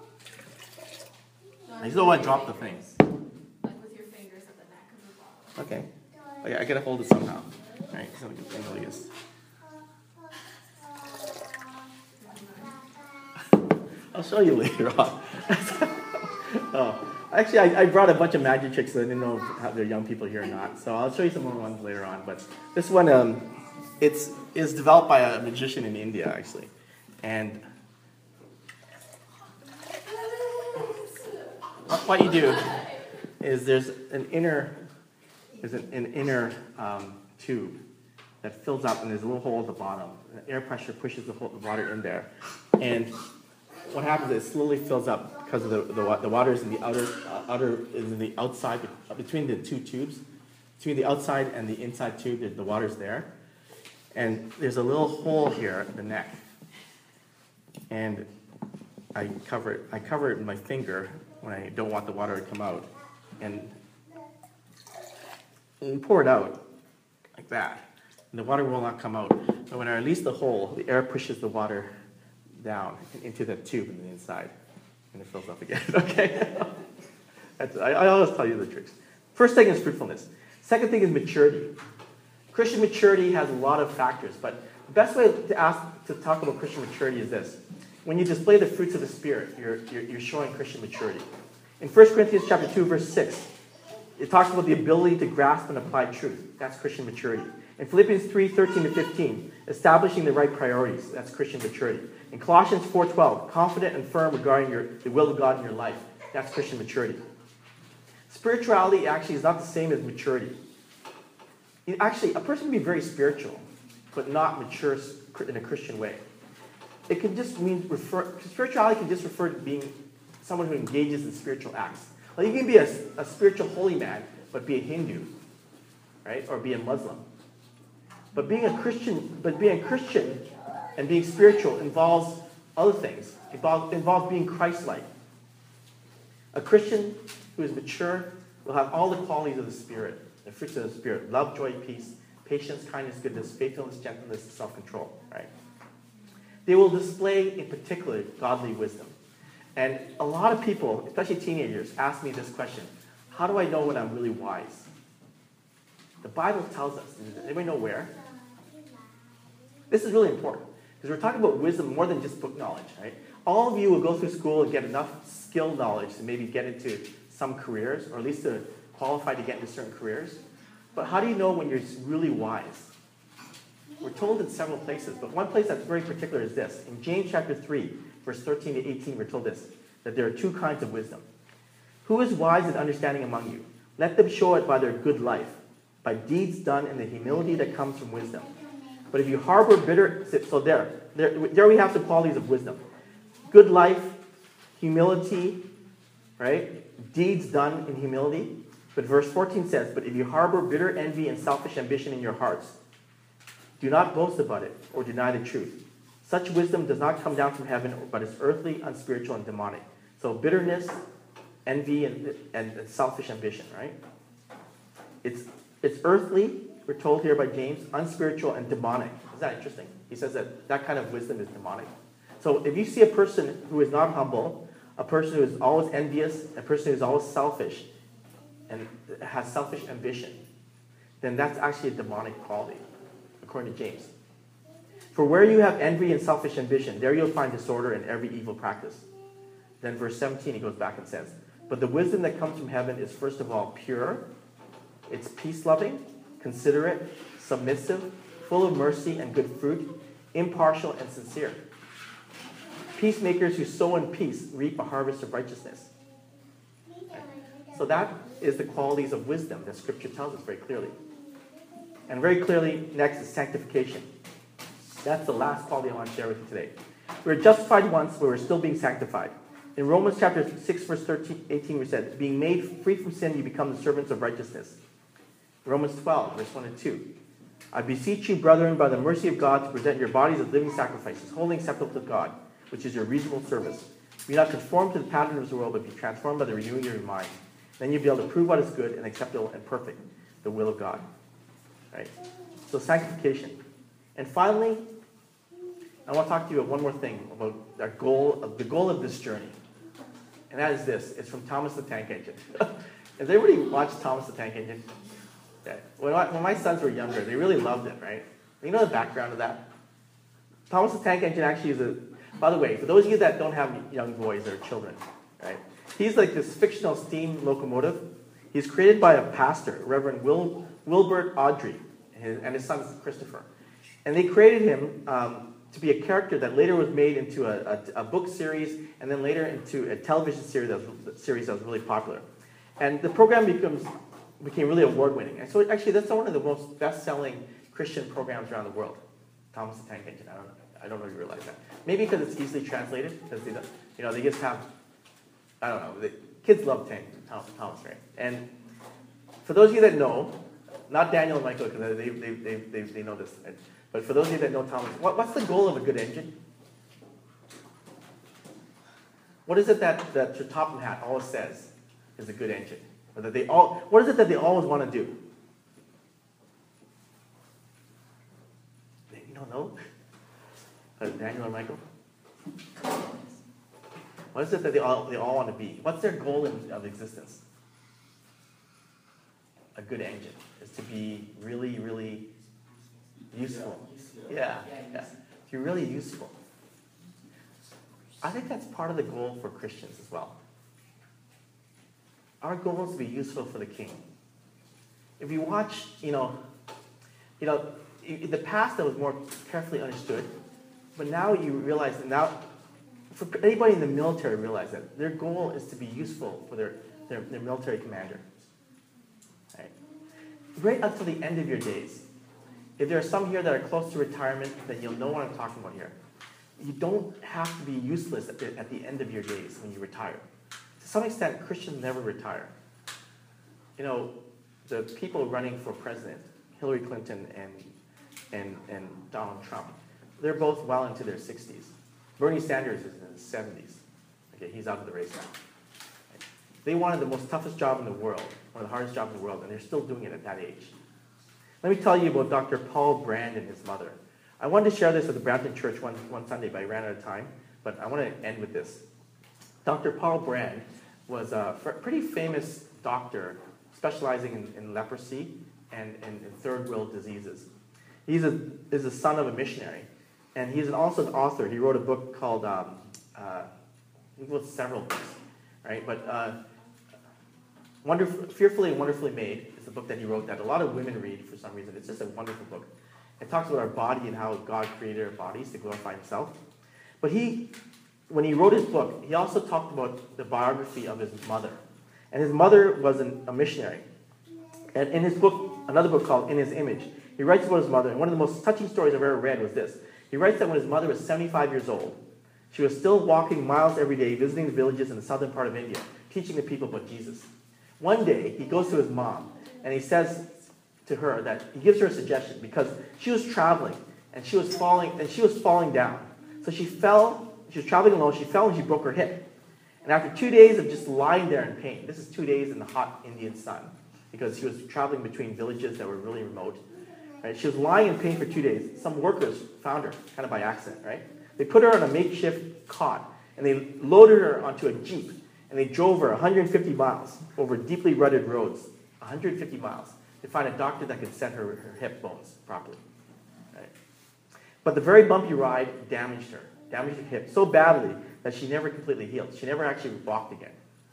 I just don't want to drop the things. Like with your fingers at the neck of the bottle. Okay. Oh, yeah, I gotta hold it somehow. All right, so we can handle this. I'll show you later on. Oh, actually, I, I brought a bunch of magic tricks, so I didn't know if there are young people here or not. So I'll show you some more ones later on. But this one, um, it's is developed by a magician in India, actually, and what you do is there's an inner there's an, an inner um, tube that fills up, and there's a little hole at the bottom. The air pressure pushes the, whole, the water in there, and what happens is it slowly fills up because of the the, the water is in the outer uh, outer is in the outside between the two tubes, between the outside and the inside tube. The water's there, and there's a little hole here at the neck, and I cover it. I cover it with my finger when I don't want the water to come out, and you pour it out like that, and the water will not come out. But when I release the hole, the air pushes the water down into the tube on the inside, and it fills up again. Okay, That's, I, I always tell you the tricks. First thing is fruitfulness. Second thing is maturity. Christian maturity has a lot of factors, but the best way to ask to talk about Christian maturity is this: when you display the fruits of the Spirit, you're you're, you're showing Christian maturity. In First Corinthians chapter two, verse six, it talks about the ability to grasp and apply truth. That's Christian maturity. In Philippians three, thirteen to fifteen, establishing the right priorities. That's Christian maturity. In Colossians four twelve, confident and firm regarding your, the will of God in your life. That's Christian maturity. Spirituality actually is not the same as maturity. You- Actually, a person can be very spiritual, but not mature s- in a Christian way. It can just mean refer, spirituality can just refer to being someone who engages in spiritual acts. Like you can be a, a spiritual holy man, but be a Hindu, right? Or be a Muslim. But being a Christian, but being a Christian and being spiritual involves other things. It involves, involves being Christ-like. A Christian who is mature will have all the qualities of the Spirit, the fruits of the Spirit: love, joy, peace, patience, kindness, goodness, faithfulness, gentleness, and self-control. Right? They will display, in particular, godly wisdom. And a lot of people, especially teenagers, ask me this question: how do I know when I'm really wise? The Bible tells us. Does anybody know where? This is really important, because we're talking about wisdom more than just book knowledge, right? All of you will go through school and get enough skill knowledge to maybe get into some careers, or at least to qualify to get into certain careers. But how do you know when you're really wise? We're told in several places, but one place that's very particular is this. In James chapter three, verse thirteen to eighteen, we're told this, that there are two kinds of wisdom. Who is wise and understanding among you? Let them show it by their good life, by deeds done in the humility that comes from wisdom. But if you harbor bitter... So there, there, there we have the qualities of wisdom. Good life, humility, right? Deeds done in humility. But verse fourteen says, but if you harbor bitter envy and selfish ambition in your hearts, do not boast about it or deny the truth. Such wisdom does not come down from heaven, but is earthly, unspiritual, and demonic. So bitterness, envy, and, and selfish ambition, right? It's, it's earthly, we're told here by James, unspiritual, and demonic. Isn't that interesting? He says that that kind of wisdom is demonic. So if you see a person who is not humble, a person who is always envious, a person who is always selfish, and has selfish ambition, then that's actually a demonic quality, according to James. For where you have envy and selfish ambition, there you'll find disorder and every evil practice. Then verse seventeen, he goes back and says, but the wisdom that comes from heaven is first of all pure, it's peace-loving, considerate, submissive, full of mercy and good fruit, impartial and sincere. Peacemakers who sow in peace reap a harvest of righteousness. So that is the qualities of wisdom that Scripture tells us very clearly. And very clearly, next is sanctification. That's the last quality I want to share with you today. We're justified once, but we're still being sanctified. In Romans chapter six, verse thirteen, eighteen, we said, being made free from sin, you become the servants of righteousness. Romans twelve, verse one and two. I beseech you, brethren, by the mercy of God, to present your bodies as living sacrifices, wholly acceptable to God, which is your reasonable service. Be not conformed to the pattern of the world, but be transformed by the renewing of your mind. Then you'll be able to prove what is good and acceptable and perfect, the will of God. Right? So sanctification. And finally, I want to talk to you about one more thing, about our goal of, the goal of this journey. And that is this. It's from Thomas the Tank Engine. Has everybody watched Thomas the Tank Engine? Yeah. When, I, when my sons were younger, they really loved it, right? You know the background of that? Thomas the Tank Engine actually is a... By the way, for those of you that don't have young boys or children, right? He's like this fictional steam locomotive. He's created by a pastor, Reverend Wil, Wilbert Audrey, and his, and his son Christopher. And they created him um, to be a character that later was made into a, a, a book series, and then later into a television series that was, series that was really popular. And the program becomes became really award-winning. And so actually, that's one of the most best-selling Christian programs around the world. Thomas the Tank Engine. I don't know. I don't know if you realize that. Maybe because it's easily translated, because they, you know, they just have. I don't know. The kids love Tank Thomas, right? And for those of you that know, not Daniel and Michael, because they they, they they they know this, right? But for those of you that know Thomas, what, what's the goal of a good engine? What is it that that your Topham Hatt always says is a good engine? Or that they all, what is it that they always want to do? You don't know? Uh, Daniel or Michael? What is it that they all they all want to be? What's their goal in, of existence? A good engine is to be really, really useful. Yeah, yeah. To be really useful. I think that's part of the goal for Christians as well. Our goal is to be useful for the King. If you watch, you know, you know, in the past that was more carefully understood, but now you realize that now, for anybody in the military realize that their goal is to be useful for their, their, their military commander. Right? right until the end of your days. If there are some here that are close to retirement, then you'll know what I'm talking about here. You don't have to be useless at the, at the end of your days when you retire. To some extent, Christians never retire. You know, the people running for president, Hillary Clinton and, and, and Donald Trump, they're both well into their sixties. Bernie Sanders is in his seventies. Okay, he's out of the race now. They wanted the most toughest job in the world, one of the hardest jobs in the world, and they're still doing it at that age. Let me tell you about Doctor Paul Brand and his mother. I wanted to share this at the Brampton Church one, one Sunday, but I ran out of time. But I want to end with this. Doctor Paul Brand was a pretty famous doctor specializing in, in leprosy and, and, and third world diseases. He's a, is a son of a missionary, and he's also an author. He wrote a book called, um, uh, he wrote several books, right? But uh, Wonderful, Fearfully and Wonderfully Made is the book that he wrote that a lot of women read for some reason. It's just a wonderful book. It talks about our body and how God created our bodies to glorify himself. But he, when he wrote his book, he also talked about the biography of his mother. And his mother was an, a missionary. And in his book, another book called In His Image, he writes about his mother. And one of the most touching stories I've ever read was this. He writes that when his mother was seventy-five years old, she was still walking miles every day, visiting the villages in the southern part of India, teaching the people about Jesus. One day, he goes to his mom, and he says to her that he gives her a suggestion because she was traveling, and she was falling, and she was falling down. So she fell. She was traveling alone. She fell and she broke her hip. And after two days of just lying there in pain, this is two days in the hot Indian sun, because she was traveling between villages that were really remote. Right? She was lying in pain for two days. Some workers found her, kind of by accident. Right? They put her on a makeshift cot, and they loaded her onto a jeep. And they drove her one hundred fifty miles over deeply rutted roads, one hundred fifty miles, to find a doctor that could set her, her hip bones properly. Right? But the very bumpy ride damaged her, damaged her hip so badly that she never completely healed. She never actually walked again.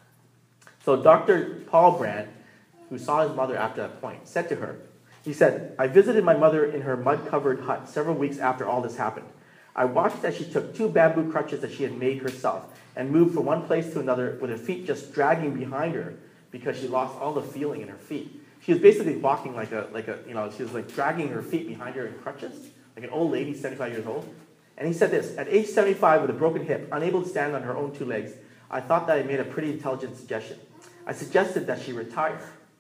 So Doctor Paul Brand, who saw his mother after that point, said to her, he said, I visited my mother in her mud-covered hut several weeks after all this happened. I watched as she took two bamboo crutches that she had made herself and moved from one place to another with her feet just dragging behind her because she lost all the feeling in her feet. She was basically walking like a, like a, you know, she was like dragging her feet behind her in crutches, like an old lady, seventy-five years old. And he said this, at age seventy-five with a broken hip, unable to stand on her own two legs, I thought that I made a pretty intelligent suggestion. I suggested that she retire.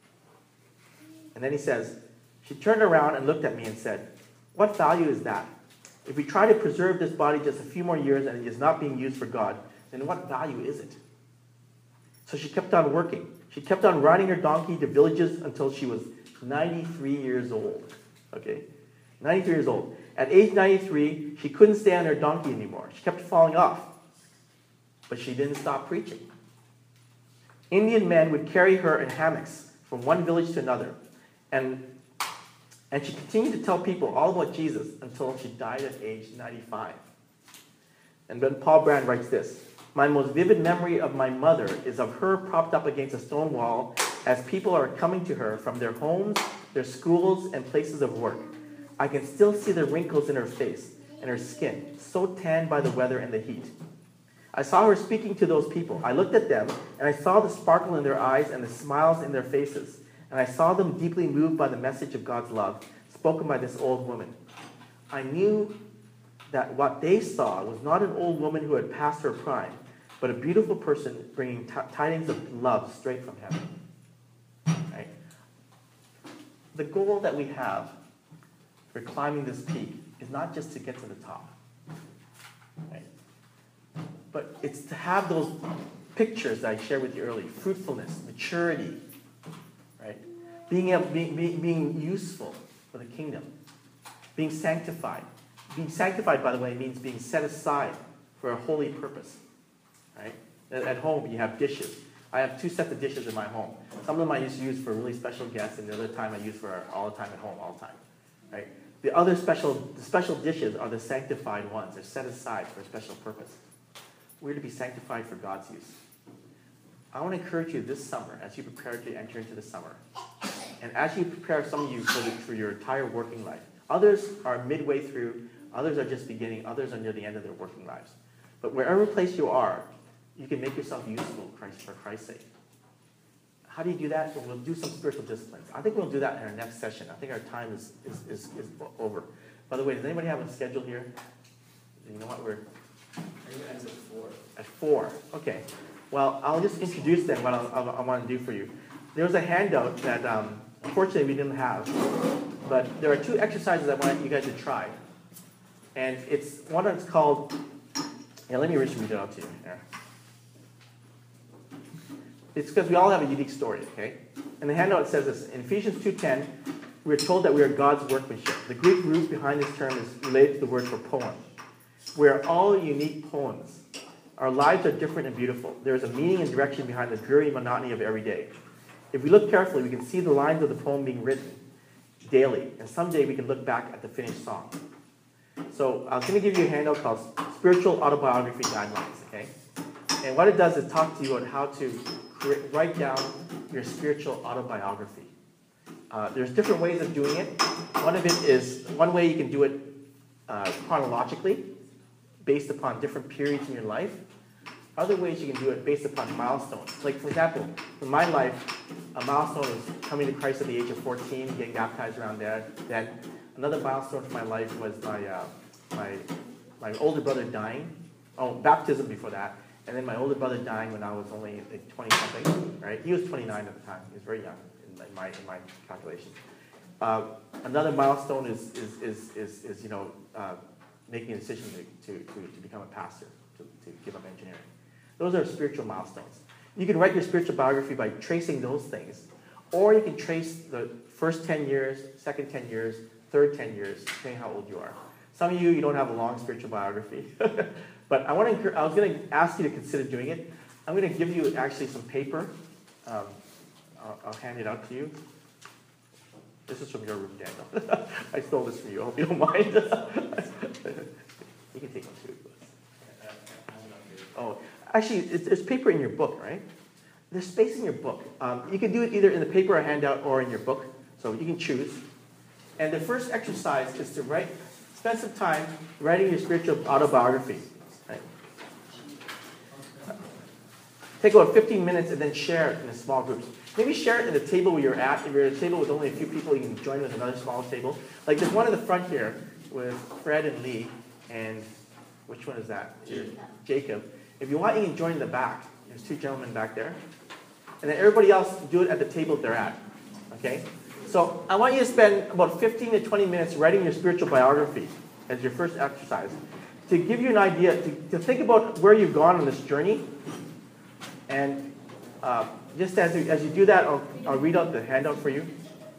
And then he says, she turned around and looked at me and said, what value is that? If we try to preserve this body just a few more years and it is not being used for God, then what value is it? So she kept on working. She kept on riding her donkey to villages until she was ninety-three years old. Okay? ninety-three years old. At age ninety-three, she couldn't stay on her donkey anymore. She kept falling off. But she didn't stop preaching. Indian men would carry her in hammocks from one village to another. And And she continued to tell people all about Jesus until she died at age ninety-five. And then Paul Brand writes this, my most vivid memory of my mother is of her propped up against a stone wall as people are coming to her from their homes, their schools, and places of work. I can still see the wrinkles in her face and her skin, so tanned by the weather and the heat. I saw her speaking to those people. I looked at them, and I saw the sparkle in their eyes and the smiles in their faces. And I saw them deeply moved by the message of God's love spoken by this old woman. I knew that what they saw was not an old woman who had passed her prime, but a beautiful person bringing t- tidings of love straight from heaven. Right? The goal that we have for climbing this peak is not just to get to the top, right? But it's to have those pictures that I shared with you earlier: fruitfulness, maturity, right? Being able, being, being, being useful for the kingdom, being sanctified. Being sanctified, by the way, means being set aside for a holy purpose, right? At home, you have dishes. I have two sets of dishes in my home. Some of them I used to use for really special guests, and the other time I use for all the time at home, all the time, right? The other special, the special dishes are the sanctified ones. They're set aside for a special purpose. We're to be sanctified for God's use. I want to encourage you this summer, as you prepare to enter into the summer, and as you prepare, some of you, for, the, for your entire working life. Others are midway through. Others are just beginning. Others are near the end of their working lives. But wherever place you are, you can make yourself useful Christ, for Christ's sake. how do you do that? Well, we'll do some spiritual disciplines. I think we'll do that in our next session. I think our time is, is, is, is over. By the way, does anybody have a schedule here? You know what, we're... I think it ends at four. At four, okay. Well, I'll just introduce then what I, I, I want to do for you. There was a handout that, um, unfortunately, we didn't have. But there are two exercises I want you guys to try. And it's one that's called... Yeah, let me read it out to you here. It's because we all have a unique story, okay? And the handout says this. In Ephesians two ten, we're told that we are God's workmanship. The Greek root behind this term is related to the word for poem. We are all unique poems. Our lives are different and beautiful. There is a meaning and direction behind the dreary monotony of every day. If we look carefully, we can see the lines of the poem being written daily. And someday we can look back at the finished song. So I was going to give you a handout called Spiritual Autobiography Guidelines, okay? And what it does is talk to you about how to create, write down your spiritual autobiography. Uh, there's different ways of doing it. One of it is, one way you can do it uh, chronologically, based upon different periods in your life. Other ways you can do it based upon milestones. Like, for example, in my life, a milestone was coming to Christ at the age of fourteen, getting baptized around there. Then another milestone for my life was my, uh, my, my older brother dying. Oh, baptism before that. And then my older brother dying when I was only like twenty-something, right? He was twenty-nine at the time. He was very young in my, in my calculation. Uh, another milestone is, is, is, is, is you know, uh, making a decision to, to, to, to become a pastor, to, to give up engineering. Those are spiritual milestones. You can write your spiritual biography by tracing those things, or you can trace the first ten years, second ten years, third ten years, depending how old you are. Some of you, you don't have a long spiritual biography. But I, want to encourage, I was going to ask you to consider doing it. I'm going to give you actually some paper. Um, I'll, I'll hand it out to you. This is from your room, Daniel. I stole this from you. I hope you don't mind. You can take one too. Oh, actually, it's, there's paper in your book, right? There's space in your book. Um, you can do it either in the paper or handout or in your book. So you can choose. And the first exercise is to write, spend some time writing your spiritual autobiography. Right? Take about fifteen minutes and then share it in small groups. Maybe share it in the table where you're at. If you're at a table with only a few people, you can join with another small table. Like there's one in the front here with Fred and Lee, and which one is that? Jacob. Jacob. If you want, you can join in the back. There's two gentlemen back there. And then everybody else do it at the table they're at. Okay? So I want you to spend about fifteen to twenty minutes writing your spiritual biography as your first exercise to give you an idea, to, to think about where you've gone on this journey. And uh, just as you, as you do that, I'll, I'll read out the handout for you.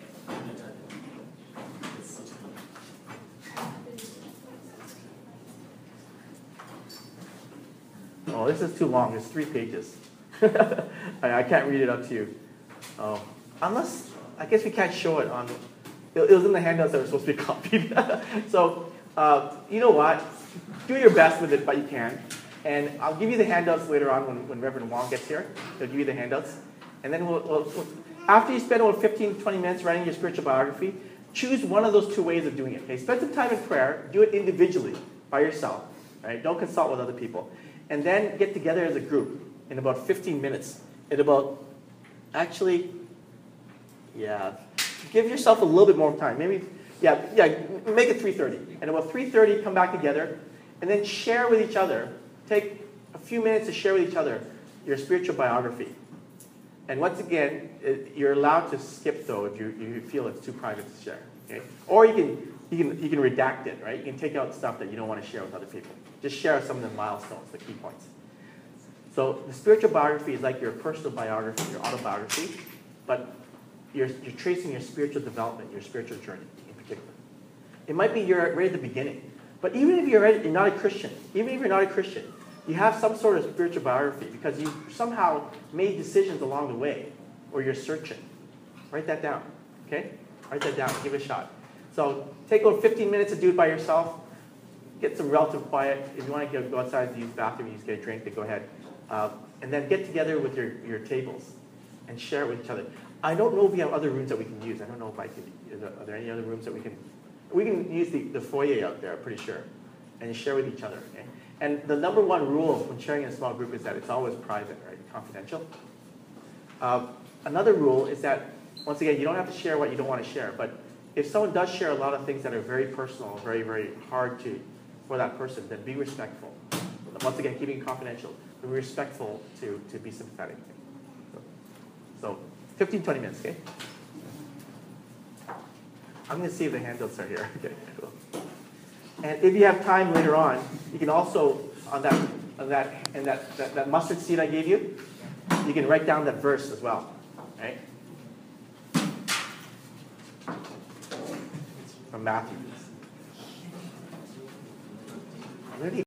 Oh, this is too long. It's three pages. I, I can't read it up to you. Oh, unless, I guess we can't show it on, it, it was in the handouts that were supposed to be copied. So, uh, you know what? Do your best with it, but you can. And I'll give you the handouts later on when, when Reverend Wong gets here. He'll give you the handouts. And then we'll, we'll, we'll, after you spend about fifteen to twenty minutes writing your spiritual biography, choose one of those two ways of doing it. Okay? Spend some time in prayer. Do it individually, by yourself. Right? Don't consult with other people. And then get together as a group in about fifteen minutes. In about, actually, yeah, give yourself a little bit more time. Maybe, yeah, yeah, make it three thirty. And about three thirty, come back together, and then share with each other. Take a few minutes to share with each other your spiritual biography. And once again, it, you're allowed to skip though if you, you feel it's too private to share. Okay? Or you can, you can you can redact it, right? You can take out stuff that you don't want to share with other people. Just share some of the milestones, the key points. So the spiritual biography is like your personal biography, your autobiography, but you're, you're tracing your spiritual development, your spiritual journey in particular. It might be you're right at the beginning. But even if you're, you're not a Christian, even if you're not a Christian, you have some sort of spiritual biography because you somehow made decisions along the way, or you're searching. Write that down, okay? Write that down. Give it a shot. So take about fifteen minutes to do it by yourself. Get some relative quiet. If you want to go outside to use the bathroom, you just get a drink, then go ahead. Uh, and then get together with your, your tables and share it with each other. I don't know if we have other rooms that we can use. I don't know if I can. Is there, are there any other rooms that we can? We can use the, the foyer out there, I'm pretty sure, and share with each other. Okay? And the number one rule when sharing in a small group is that it's always private, right? Confidential. Uh, another rule is that, once again, you don't have to share what you don't want to share, but if someone does share a lot of things that are very personal, very, very hard to, for that person, then be respectful. Once again, keeping it confidential, but be respectful to, to be sympathetic. So, so fifteen, twenty minutes, okay? I'm going to see if the handouts are here. Okay, cool. And if you have time later on, you can also, on that, on that, and that, that, that mustard seed I gave you, you can write down that verse as well, right? From Matthew. Really